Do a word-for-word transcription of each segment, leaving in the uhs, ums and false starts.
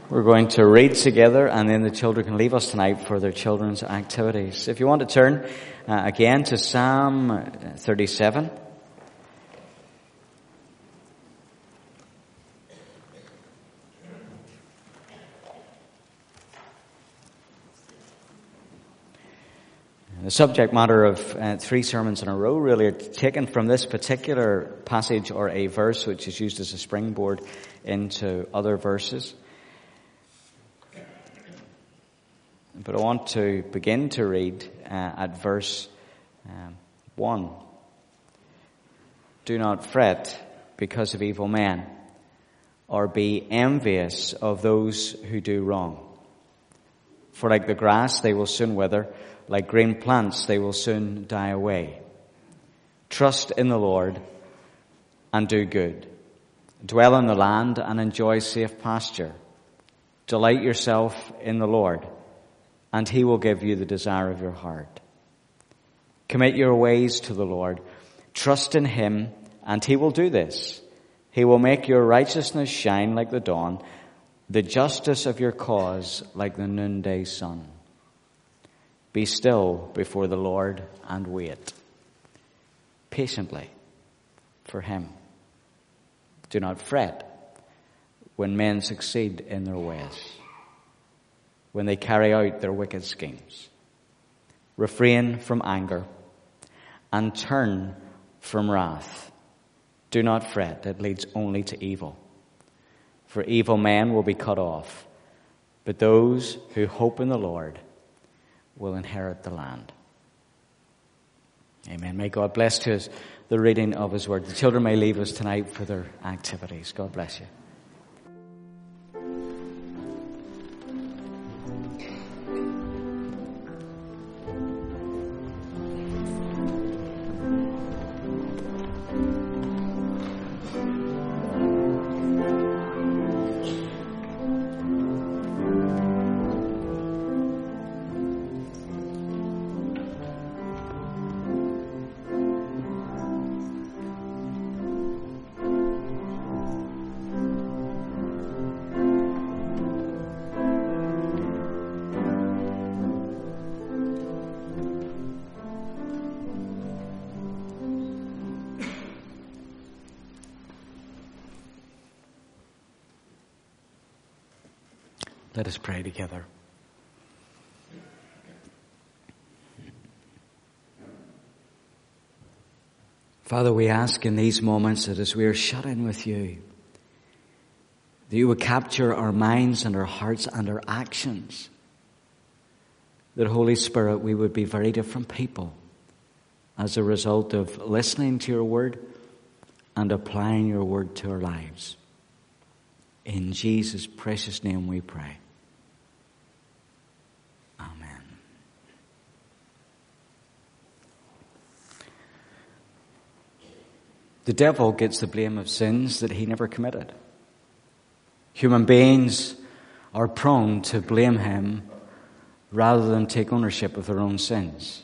We're going to read together, and then the children can leave us tonight for their children's activities. If you want to turn uh, again to Psalm thirty-seven. The subject matter of uh, three sermons in a row really are taken from this particular passage or a verse which is used as a springboard into other verses. But I want to begin to read uh, at verse um, one. Do not fret because of evil men, or be envious of those who do wrong. For like the grass they will soon wither, like green plants they will soon die away. Trust in the Lord and do good. Dwell in the land and enjoy safe pasture. Delight yourself in the Lord, and he will give you the desire of your heart. Commit your ways to the Lord. Trust in him, and he will do this. He will make your righteousness shine like the dawn, the justice of your cause like the noonday sun. Be still before the Lord and wait patiently for him. Do not fret when men succeed in their ways, when they carry out their wicked schemes. Refrain from anger and turn from wrath. Do not fret, it leads only to evil. For evil men will be cut off, but those who hope in the Lord will inherit the land. Amen. May God bless to us the reading of his word. The children may leave us tonight for their activities. God bless you. Let us pray together. Father, we ask in these moments that as we are shut in with you, that you would capture our minds and our hearts and our actions. That, Holy Spirit, we would be very different people as a result of listening to your word and applying your word to our lives. In Jesus' precious name we pray. Amen. The devil gets the blame of sins that he never committed. Human beings are prone to blame him rather than take ownership of their own sins.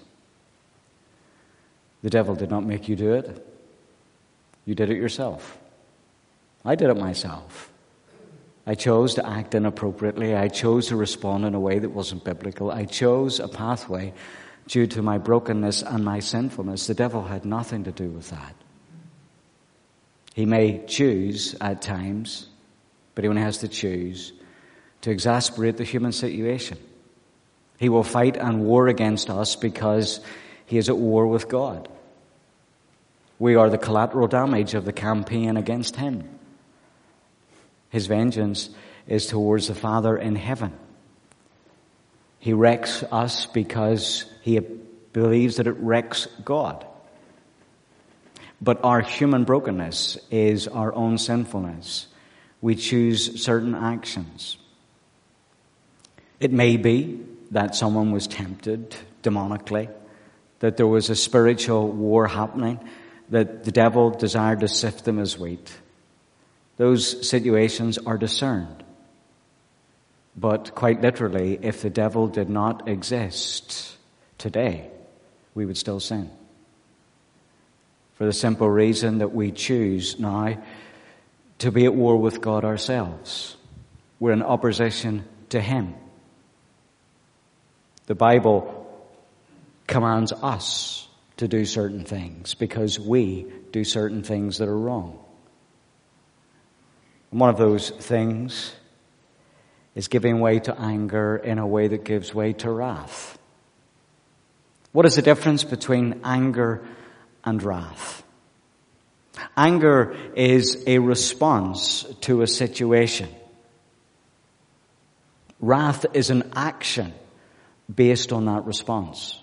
The devil did not make you do it. You did it yourself. I did it myself. I chose to act inappropriately. I chose to respond in a way that wasn't biblical. I chose a pathway due to my brokenness and my sinfulness. The devil had nothing to do with that. He may choose at times, but he only has to choose to exasperate the human situation. He will fight and war against us because he is at war with God. We are the collateral damage of the campaign against him. His vengeance is towards the Father in heaven. He wrecks us because he believes that it wrecks God. But our human brokenness is our own sinfulness. We choose certain actions. It may be that someone was tempted demonically, that there was a spiritual war happening, that the devil desired to sift them as wheat. Those situations are discerned. But quite literally, if the devil did not exist today, we would still sin. For the simple reason that we choose now to be at war with God ourselves. we're in opposition to Him. The Bible commands us to do certain things because we do certain things that are wrong. And one of those things is giving way to anger in a way that gives way to wrath. What is the difference between anger and wrath? Anger is a response to a situation. Wrath is an action based on that response.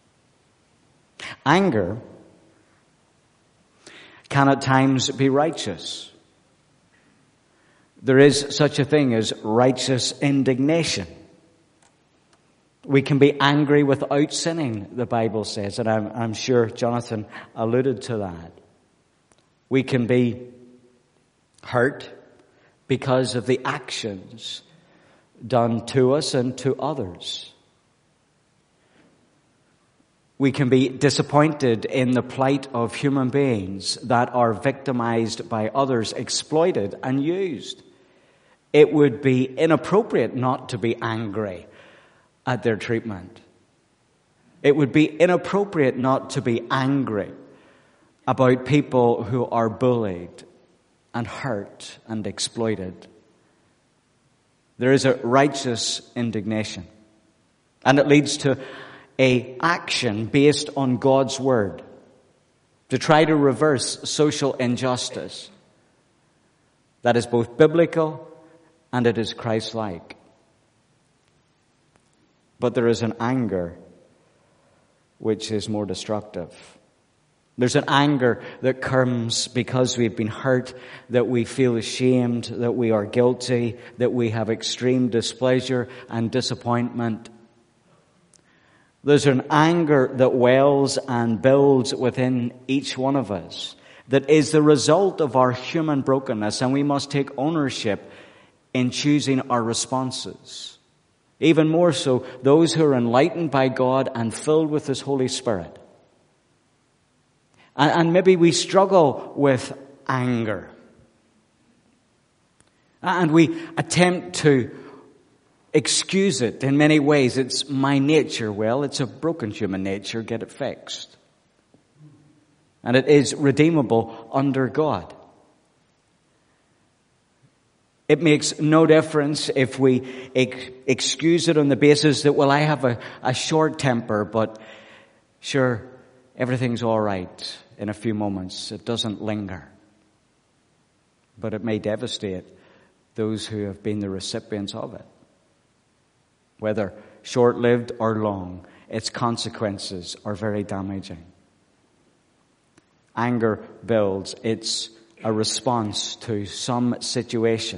Anger can at times be righteous. There is such a thing as righteous indignation. We can be angry without sinning, the Bible says, and I'm, I'm sure Jonathan alluded to that. We can be hurt because of the actions done to us and to others. We can be disappointed in the plight of human beings that are victimized by others, exploited and used. It would be inappropriate not to be angry at their treatment. It would be inappropriate not to be angry about people who are bullied and hurt and exploited. There is a righteous indignation, and it leads to a action based on God's word to try to reverse social injustice that is both biblical and it is Christ-like. But there is an anger which is more destructive. There's an anger that comes because we've been hurt, that we feel ashamed, that we are guilty, that we have extreme displeasure and disappointment. There's an anger that wells and builds within each one of us that is the result of our human brokenness, and we must take ownership in choosing our responses. Even more so, those who are enlightened by God and filled with His Holy Spirit. And, and maybe we struggle with anger. And we attempt to excuse it in many ways. It's my nature. Well, it's a broken human nature. Get it fixed. And it is redeemable under God. It makes no difference if we ex- excuse it on the basis that, well, I have a, a short temper, but sure, everything's all right in a few moments. It doesn't linger. But it may devastate those who have been the recipients of it. Whether short-lived or long, its consequences are very damaging. Anger builds. It's a response to some situation.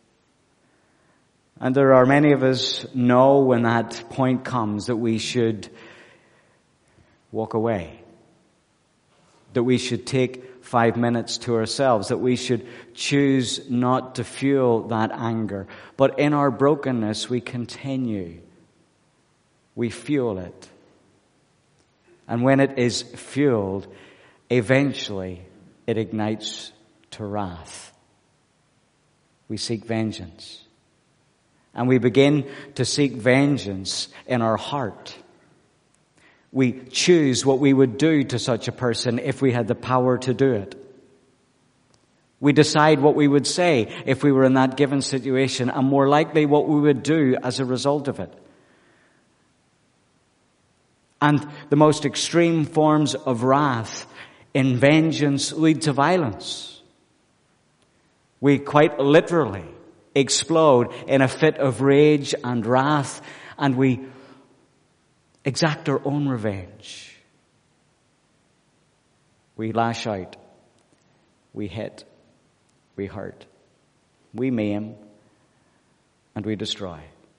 And there are many of us know when that point comes that we should walk away. That we should take five minutes to ourselves. That we should choose not to fuel that anger. But in our brokenness, we continue. We fuel it. And when it is fueled, eventually it ignites to wrath. We seek vengeance. And we begin to seek vengeance in our heart. We choose what we would do to such a person if we had the power to do it. We decide what we would say if we were in that given situation, and more likely what we would do as a result of it. And the most extreme forms of wrath in vengeance lead to violence. We quite literally explode in a fit of rage and wrath, and we exact our own revenge. We lash out. We hit. We hurt. We maim. And we destroy.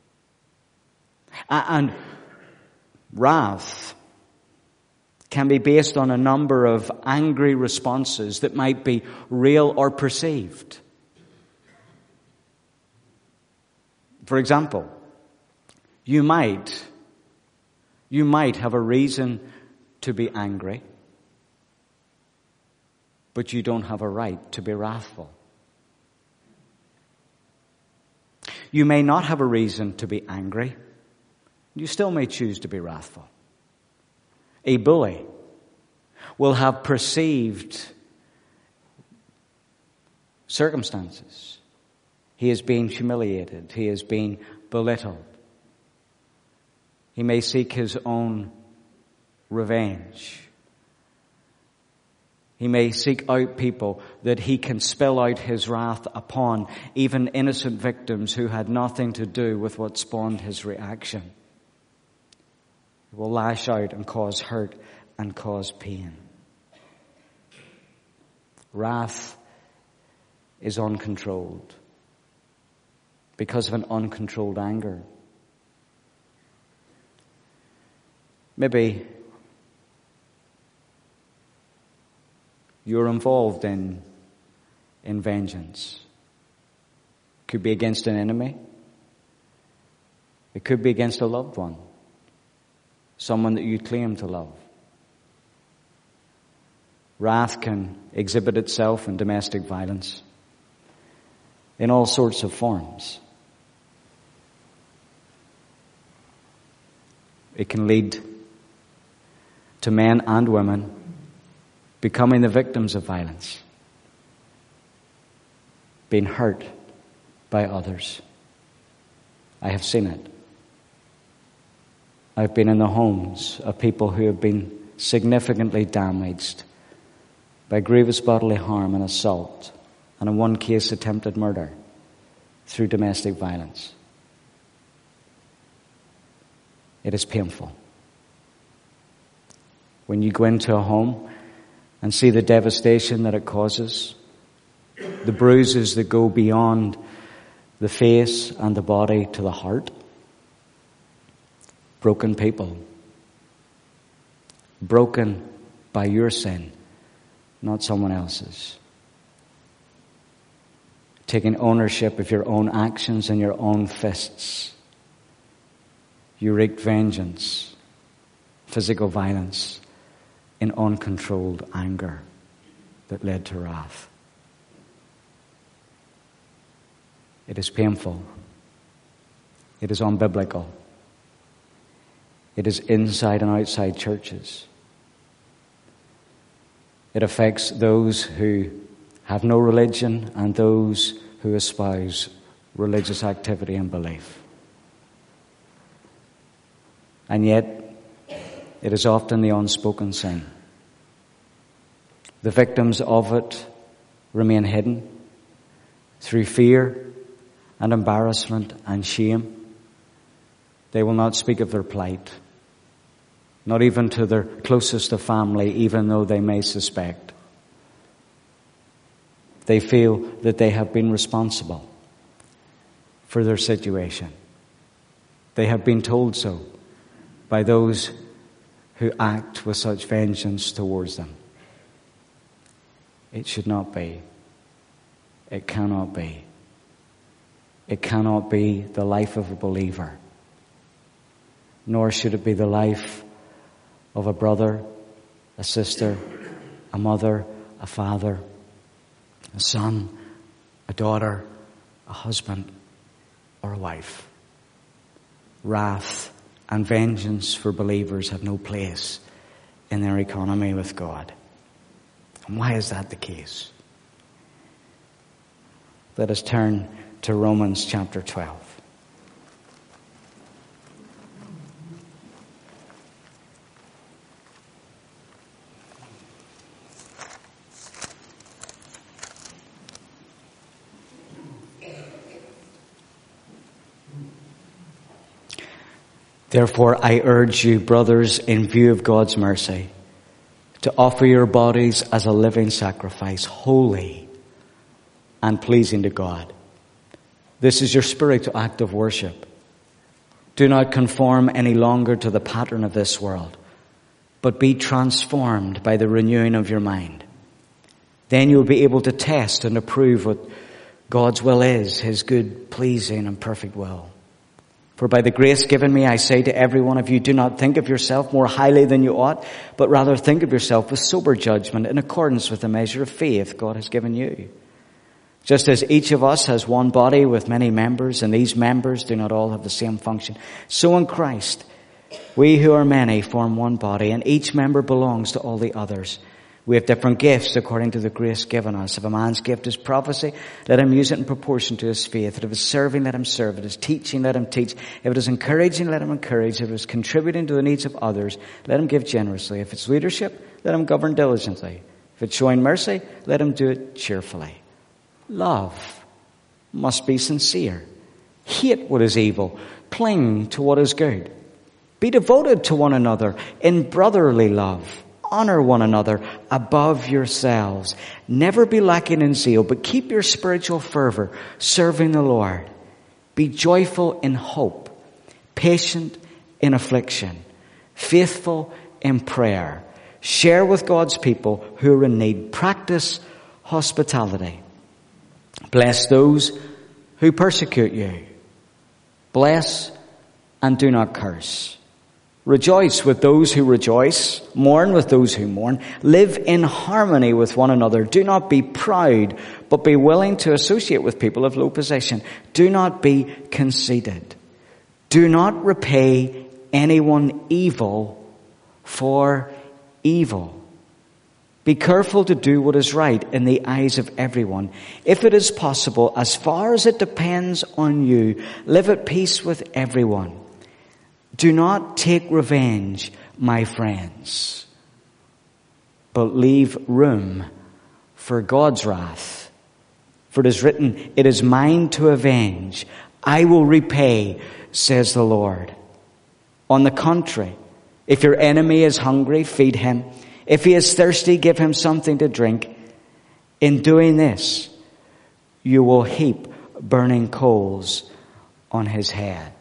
And wrath can be based on a number of angry responses that might be real or perceived. For example, you might, you might have a reason to be angry, but you don't have a right to be wrathful. You may not have a reason to be angry. You still may choose to be wrathful. A bully will have perceived circumstances. He is being humiliated. He is being belittled. He may seek his own revenge. He may seek out people that he can spill out his wrath upon, even innocent victims who had nothing to do with what spawned his reaction. He will lash out and cause hurt and cause pain. Wrath is uncontrolled because of an uncontrolled anger. Maybe you're involved in, in vengeance. It could be against an enemy. It could be against a loved one. Someone that you claim to love. Wrath can exhibit itself in domestic violence in all sorts of forms. It can lead to men and women becoming the victims of violence, being hurt by others. I have seen it. I've been in the homes of people who have been significantly damaged by grievous bodily harm and assault, and in one case attempted murder through domestic violence. It is painful. When you go into a home and see the devastation that it causes, the bruises that go beyond the face and the body to the heart, broken people, broken by your sin, not someone else's. Taking ownership of your own actions in your own fists. You wreaked vengeance, physical violence, in uncontrolled anger that led to wrath. It is painful. It is unbiblical. It is inside and outside churches. It affects those who have no religion and those who espouse religious activity and belief. And yet, it is often the unspoken sin. The victims of it remain hidden through fear and embarrassment and shame. They will not speak of their plight, not even to their closest of family, even though they may suspect. They feel that they have been responsible for their situation. They have been told so by those who act with such vengeance towards them. It should not be. It cannot be. It cannot be the life of a believer. Nor should it be the life of a brother, a sister, a mother, a father, a son, a daughter, a husband, or a wife. Wrath and vengeance for believers have no place in their economy with God. And why is that the case? Let us turn to Romans chapter twelve. Therefore, I urge you, brothers, in view of God's mercy, to offer your bodies as a living sacrifice, holy and pleasing to God. This is your spiritual act of worship. Do not conform any longer to the pattern of this world, but be transformed by the renewing of your mind. Then you'll be able to test and approve what God's will is, His good, pleasing, and perfect will. For by the grace given me, I say to every one of you, do not think of yourself more highly than you ought, but rather think of yourself with sober judgment in accordance with the measure of faith God has given you. Just as each of us has one body with many members, and these members do not all have the same function, so in Christ, we who are many form one body, and each member belongs to all the others. We have different gifts according to the grace given us. If a man's gift is prophecy, let him use it in proportion to his faith. If it is serving, let him serve. If it is teaching, let him teach. If it is encouraging, let him encourage. If it is contributing to the needs of others, let him give generously. If it's leadership, let him govern diligently. If it's showing mercy, let him do it cheerfully. Love must be sincere. Hate what is evil. Cling to what is good. Be devoted to one another in brotherly love. Honor one another above yourselves. Never be lacking in zeal, but keep your spiritual fervor, serving the Lord. Be joyful in hope, patient in affliction, faithful in prayer. Share with God's people who are in need. Practice hospitality. Bless those who persecute you. Bless and do not curse. Rejoice with those who rejoice. Mourn with those who mourn. Live in harmony with one another. Do not be proud, but be willing to associate with people of low position. Do not be conceited. Do not repay anyone evil for evil. Be careful to do what is right in the eyes of everyone. If it is possible, as far as it depends on you, live at peace with everyone. Do not take revenge, my friends, but leave room for God's wrath. For it is written, it is mine to avenge. I will repay, says the Lord. On the contrary, if your enemy is hungry, feed him. If he is thirsty, give him something to drink. In doing this, you will heap burning coals on his head.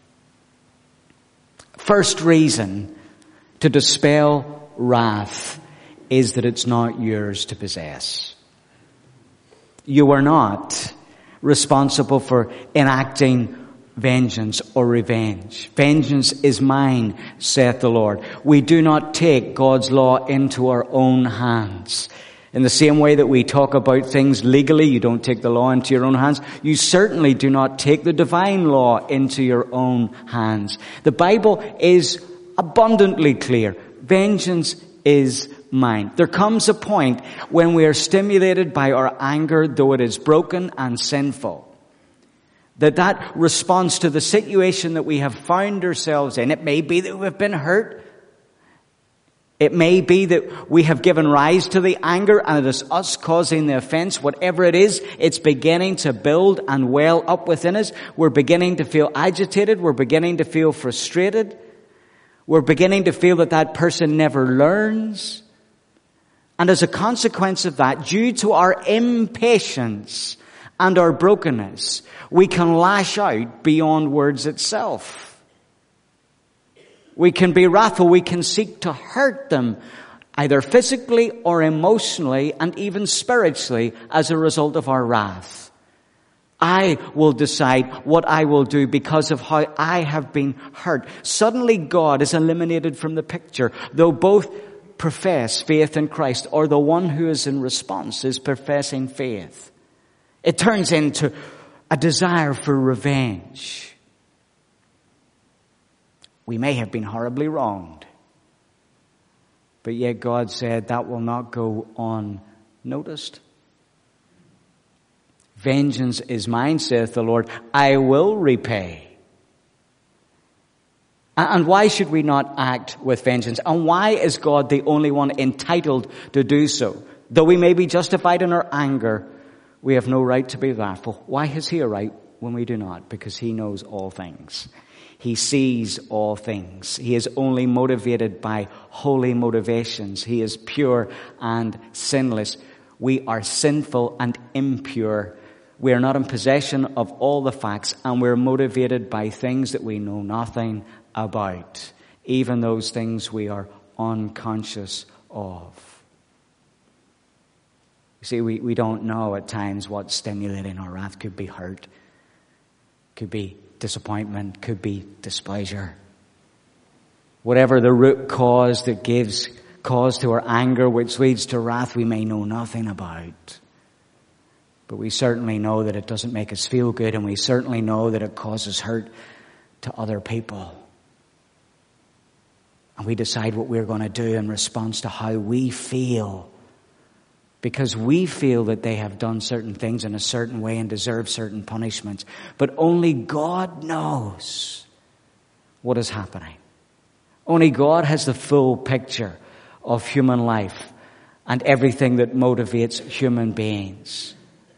First reason to dispel wrath is that it's not yours to possess. You are not responsible for enacting vengeance or revenge. Vengeance is mine, saith the Lord. We do not take God's law into our own hands. In the same way that we talk about things legally, you don't take the law into your own hands. You certainly do not take the divine law into your own hands. The Bible is abundantly clear. Vengeance is mine. There comes a point when we are stimulated by our anger, though it is broken and sinful, that that response to the situation that we have found ourselves in, it may be that we've been hurt. It may be that we have given rise to the anger and it is us causing the offense. Whatever it is, it's beginning to build and well up within us. We're beginning to feel agitated. We're beginning to feel frustrated. We're beginning to feel that that person never learns. And as a consequence of that, due to our impatience and our brokenness, we can lash out beyond words itself. We can be wrathful. We can seek to hurt them, either physically or emotionally and even spiritually as a result of our wrath. I will decide what I will do because of how I have been hurt. Suddenly God is eliminated from the picture, though both profess faith in Christ, or the one who is in response is professing faith. It turns into a desire for revenge. We may have been horribly wronged, but yet God said that will not go unnoticed. Vengeance is mine, saith the Lord. I will repay. And why should we not act with vengeance? And why is God the only one entitled to do so? Though we may be justified in our anger, we have no right to be wrathful. Why has he a right when we do not? Because he knows all things. He sees all things. He is only motivated by holy motivations. He is pure and sinless. We are sinful and impure. We are not in possession of all the facts, and we're motivated by things that we know nothing about, even those things we are unconscious of. You see, we, we don't know at times what's stimulating our wrath. Could be hurt, could be disappointment, could be displeasure. Whatever the root cause that gives cause to our anger, which leads to wrath, we may know nothing about. But we certainly know that it doesn't make us feel good, and we certainly know that it causes hurt to other people. And we decide what we're going to do in response to how we feel, because we feel that they have done certain things in a certain way and deserve certain punishments. But only God knows what is happening. Only God has the full picture of human life and everything that motivates human beings.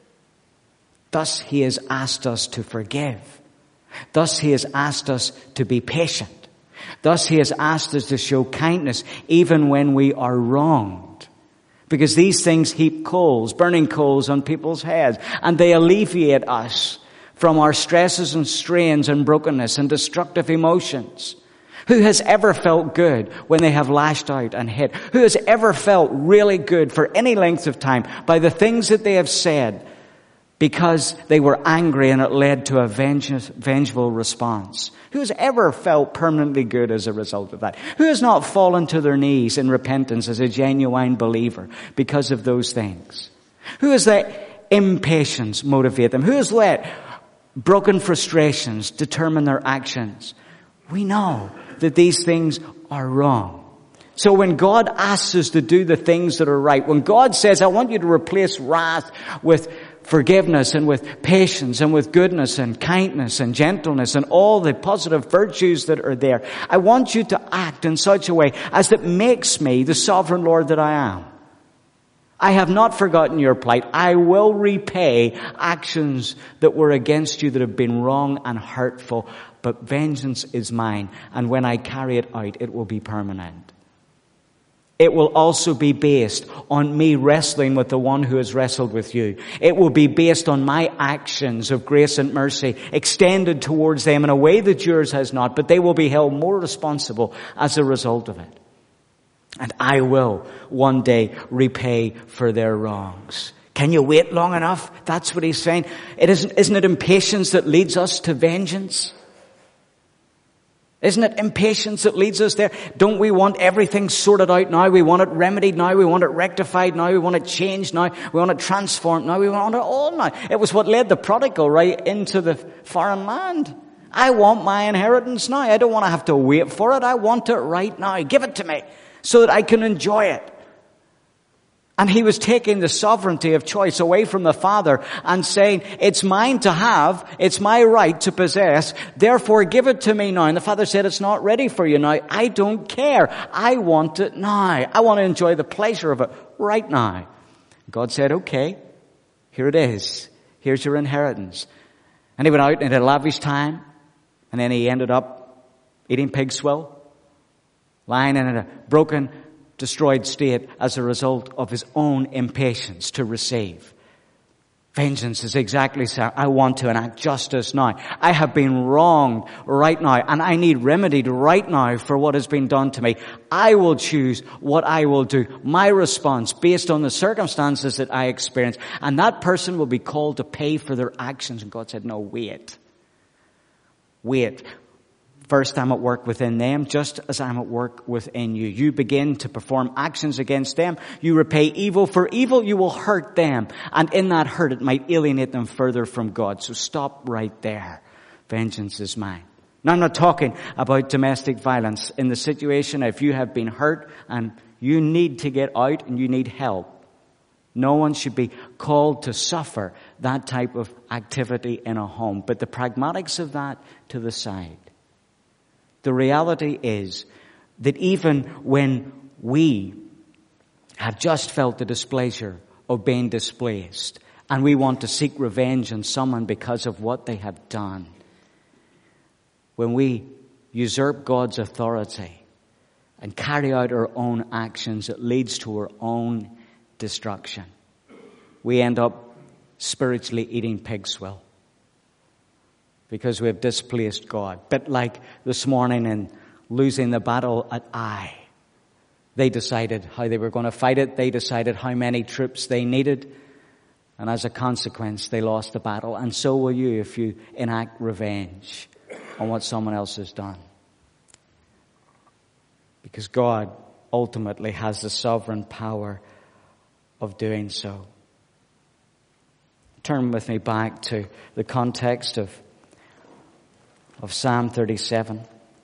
Thus, He has asked us to forgive. Thus, He has asked us to be patient. Thus, He has asked us to show kindness even when we are wronged. Because these things heap coals, burning coals on people's heads, and they alleviate us from our stresses and strains and brokenness and destructive emotions. Who has ever felt good when they have lashed out and hit? Who has ever felt really good for any length of time by the things that they have said because they were angry and it led to a venge- vengeful response? Who has ever felt permanently good as a result of that? Who has not fallen to their knees in repentance as a genuine believer because of those things? Who has let impatience motivate them? Who has let broken frustrations determine their actions? We know that these things are wrong. So when God asks us to do the things that are right, when God says, I want you to replace wrath with forgiveness and with patience and with goodness and kindness and gentleness and all the positive virtues that are there, I want you to act in such a way as that makes me the sovereign Lord that I am. I have not forgotten your plight. I will repay actions that were against you that have been wrong and hurtful. But vengeance is mine, and when I carry it out, it will be permanent. It will also be based on me wrestling with the one who has wrestled with you. It will be based on my actions of grace and mercy extended towards them in a way that yours has not, but they will be held more responsible as a result of it. And I will one day repay for their wrongs. Can you wait long enough? That's what he's saying. It isn't, isn't it impatience that leads us to vengeance? Isn't it impatience that leads us there? Don't we want everything sorted out now? We want it remedied now. We want it rectified now. We want it changed now. We want it transformed now. We want it all now. It was what led the prodigal right into the foreign land. I want my inheritance now. I don't want to have to wait for it. I want it right now. Give it to me so that I can enjoy it. And he was taking the sovereignty of choice away from the Father and saying, it's mine to have, it's my right to possess, therefore give it to me now. And the Father said, it's not ready for you now. I don't care. I want it now. I want to enjoy the pleasure of it right now. God said, okay, here it is. Here's your inheritance. And he went out and had a lavish time, and then he ended up eating pig swill, lying in a broken, destroyed state as a result of his own impatience to receive. Vengeance is exactly so. I want to enact justice now. I have been wronged right now, and I need remedied right now for what has been done to me. I will choose what I will do. My response based on the circumstances that I experience. And that person will be called to pay for their actions. And God said, no, wait. Wait. First, I'm at work within them, just as I'm at work within you. You begin to perform actions against them. You repay evil for evil. You will hurt them. And in that hurt, it might alienate them further from God. So stop right there. Vengeance is mine. Now, I'm not talking about domestic violence. In the situation, if you have been hurt and you need to get out and you need help, no one should be called to suffer that type of activity in a home. But the pragmatics of that to the side. The reality is that even when we have just felt the displeasure of being displaced and we want to seek revenge on someone because of what they have done, when we usurp God's authority and carry out our own actions, it leads to our own destruction. We end up spiritually eating pig swill. Because we have displaced God. But like this morning in losing the battle at Ai, they decided how they were going to fight it. They decided how many troops they needed. And as a consequence, they lost the battle. And so will you if you enact revenge on what someone else has done. Because God ultimately has the sovereign power of doing so. turn with me back to the context of, of Psalm thirty-seven.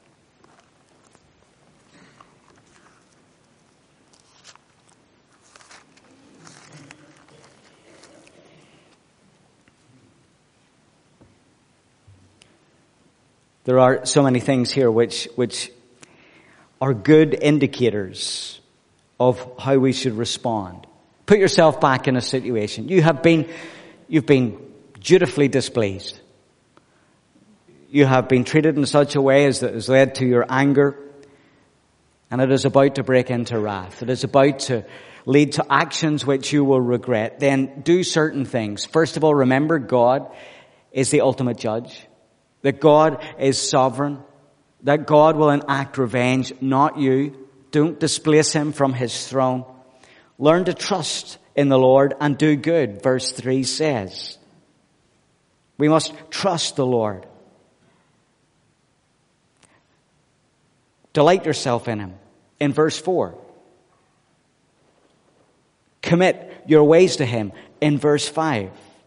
There are so many things here which, which are good indicators of how we should respond. Put yourself back in a situation. You have been, you've been dutifully displeased. You have been treated in such a way as that has led to your anger, and it is about to break into wrath. It is about to lead to actions which you will regret. Then do certain things. First of all, remember God is the ultimate judge. That God is sovereign. That God will enact revenge, not you. Don't displace him from his throne. Learn to trust in the Lord and do good, verse three says. We must trust the Lord. Delight yourself in him, in verse four. Commit your ways to him, in verse five.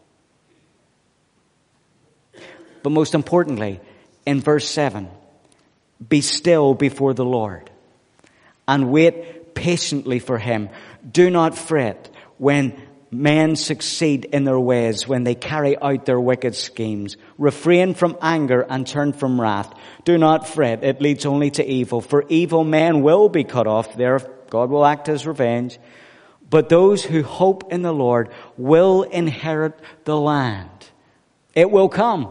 But most importantly, in verse seven, be still before the Lord and wait patiently for him. Do not fret when men succeed in their ways, when they carry out their wicked schemes. Refrain from anger and turn from wrath. Do not fret, it leads only to evil. For evil men will be cut off. There God will act his revenge. But those who hope in the Lord will inherit the land. It will come.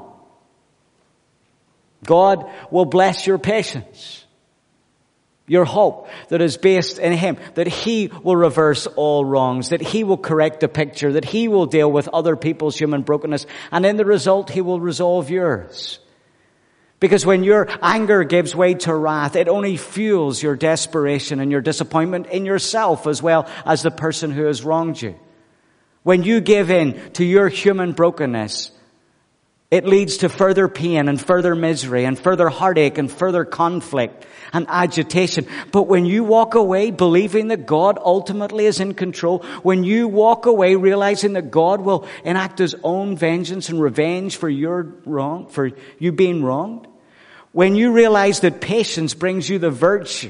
God will bless your patience, your hope that is based in him, that he will reverse all wrongs, that he will correct the picture, that he will deal with other people's human brokenness, and in the result he will resolve yours. Because when your anger gives way to wrath, it only fuels your desperation and your disappointment in yourself as well as the person who has wronged you. When you give in to your human brokenness, it leads to further pain and further misery and further heartache and further conflict and agitation. But when you walk away believing that God ultimately is in control, when you walk away realizing that God will enact his own vengeance and revenge for your wrong, for you being wronged, when you realize that patience brings you the virtue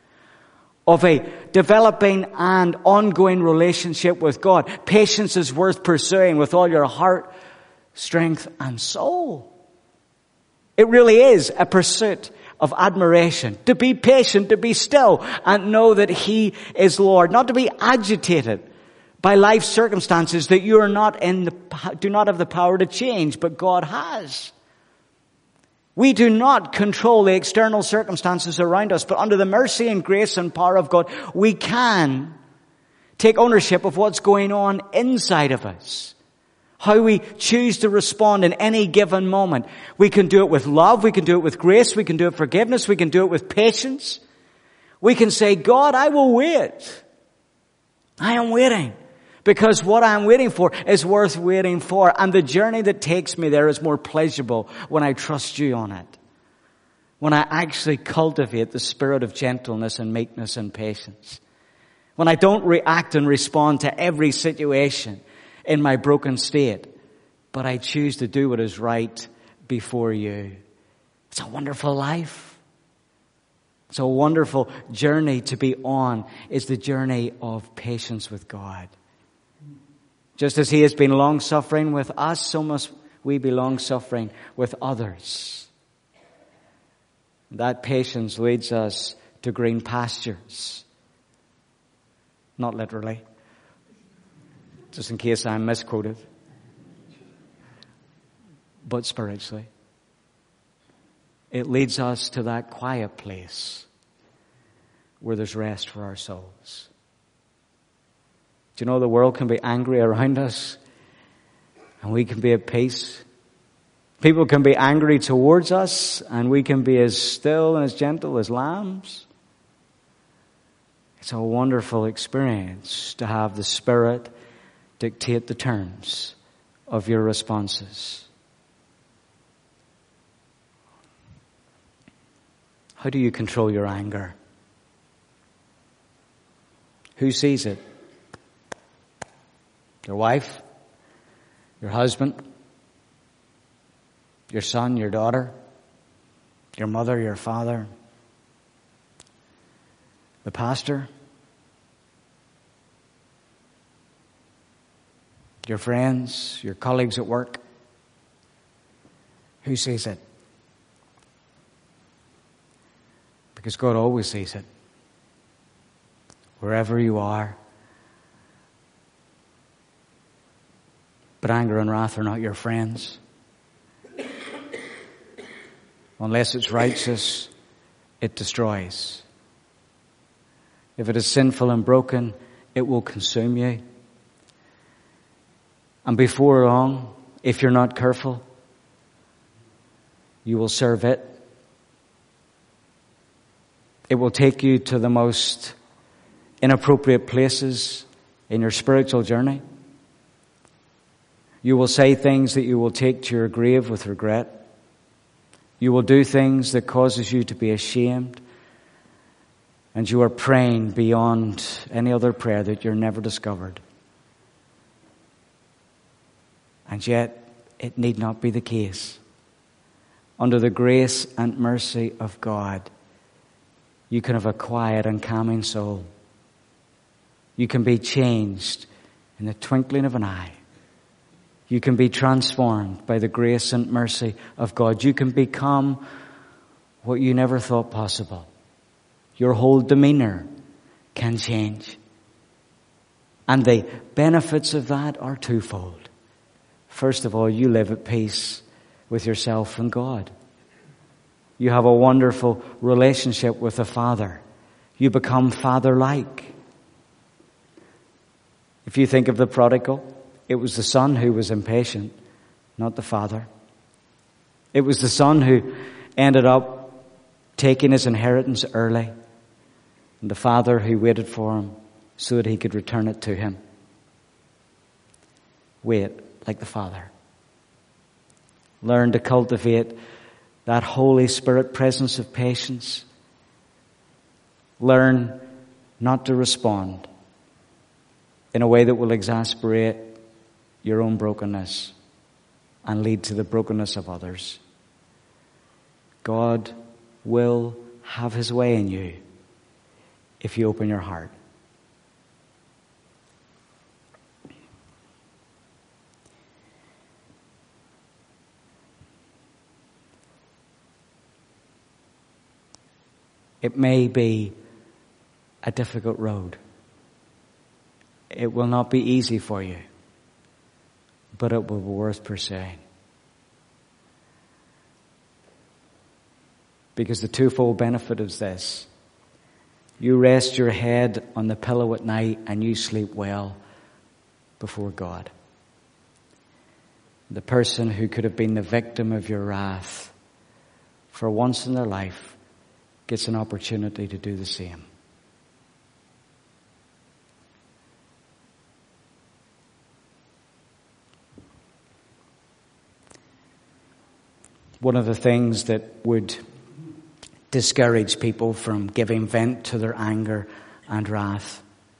of a developing and ongoing relationship with God, patience is worth pursuing with all your heart, strength and soul. It really is a pursuit of admiration. To be patient, to be still, and know that he is Lord. Not to be agitated by life circumstances that you are not in the, do not have the power to change, but God has. We do not control the external circumstances around us, but under the mercy and grace and power of God, we can take ownership of what's going on inside of us. How we choose to respond in any given moment. We can do it with love. We can do it with grace. We can do it with forgiveness. We can do it with patience. We can say, God, I will wait. I am waiting. Because what I'm waiting for is worth waiting for. And the journey that takes me there is more pleasurable when I trust you on it. When I actually cultivate the spirit of gentleness and meekness and patience. When I don't react and respond to every situation in my broken state, but I choose to do what is right before you. It's a wonderful life. It's a wonderful journey to be on, is the journey of patience with God. Just as he has been long-suffering with us, so must we be long-suffering with others. That patience leads us to green pastures. Not literally. Just in case I'm misquoted. But spiritually. It leads us to that quiet place where there's rest for our souls. Do you know the world can be angry around us and we can be at peace? People can be angry towards us and we can be as still and as gentle as lambs. It's a wonderful experience to have the Spirit dictate the terms of your responses. How do you control your anger? Who sees it? Your wife? your husband, your son, your daughter, your mother, your father, the pastor, your friends, your colleagues at work. Who sees it? Because God always sees it. Wherever you are. But anger and wrath are not your friends. Unless it's righteous, it destroys. If it is sinful and broken, it will consume you. And before long, if you're not careful, you will serve it. It will take you to the most inappropriate places in your spiritual journey. You will say things that you will take to your grave with regret. You will do things that causes you to be ashamed. And you are praying beyond any other prayer that you're never discovered. And yet, it need not be the case. Under the grace and mercy of God, you can have a quiet and calming soul. You can be changed in the twinkling of an eye. You can be transformed by the grace and mercy of God. You can become what you never thought possible. Your whole demeanor can change. And the benefits of that are twofold. First of all, you live at peace with yourself and God. You have a wonderful relationship with the Father. You become Father-like. If you think of the prodigal, it was the son who was impatient, not the father. It was the son who ended up taking his inheritance early, and the father who waited for him so that he could return it to him. Wait like the Father. Learn to cultivate that Holy Spirit presence of patience. Learn not to respond in a way that will exasperate your own brokenness and lead to the brokenness of others. God will have His way in you if you open your heart. It may be a difficult road. It will not be easy for you, but it will be worth pursuing. Because the twofold benefit is this. You rest your head on the pillow at night and you sleep well before God. The person who could have been the victim of your wrath for once in their life gets an opportunity to do the same. One of the things that would discourage people from giving vent to their anger and wrath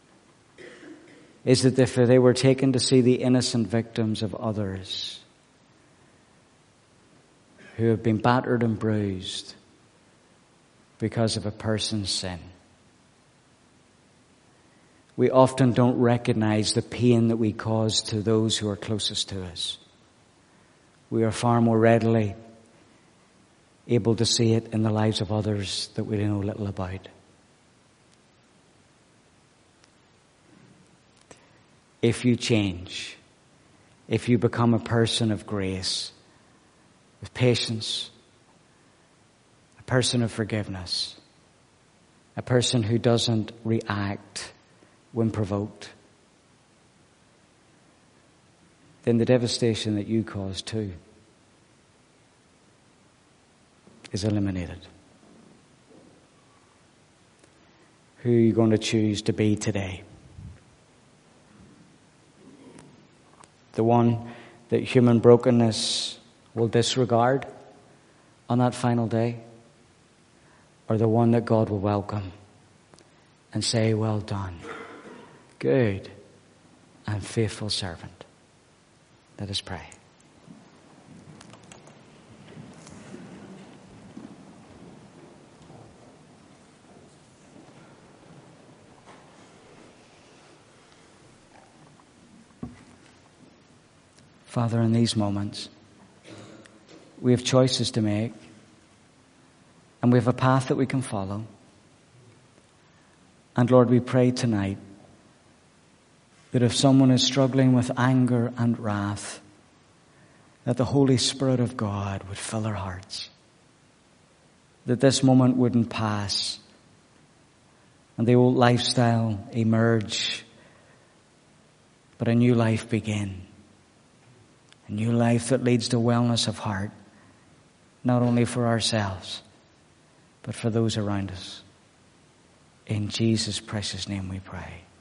is that if they were taken to see the innocent victims of others who have been battered and bruised because of a person's sin, we often don't recognize the pain that we cause to those who are closest to us. We are far more readily able to see it in the lives of others that we know little about. If you change, if you become a person of grace, with patience, a person of forgiveness, a person who doesn't react when provoked, then the devastation that you cause too is eliminated. Who are you going to choose to be today? The one that human brokenness will disregard on that final day? Or the one that God will welcome and say, well done, good and faithful servant? Let us pray. Father, in these moments, we have choices to make, and we have a path that we can follow. And Lord, we pray tonight that if someone is struggling with anger and wrath, that the Holy Spirit of God would fill their hearts, that this moment wouldn't pass, and the old lifestyle emerge, but a new life begin. A new life that leads to wellness of heart, not only for ourselves, but for those around us. In Jesus' precious name we pray.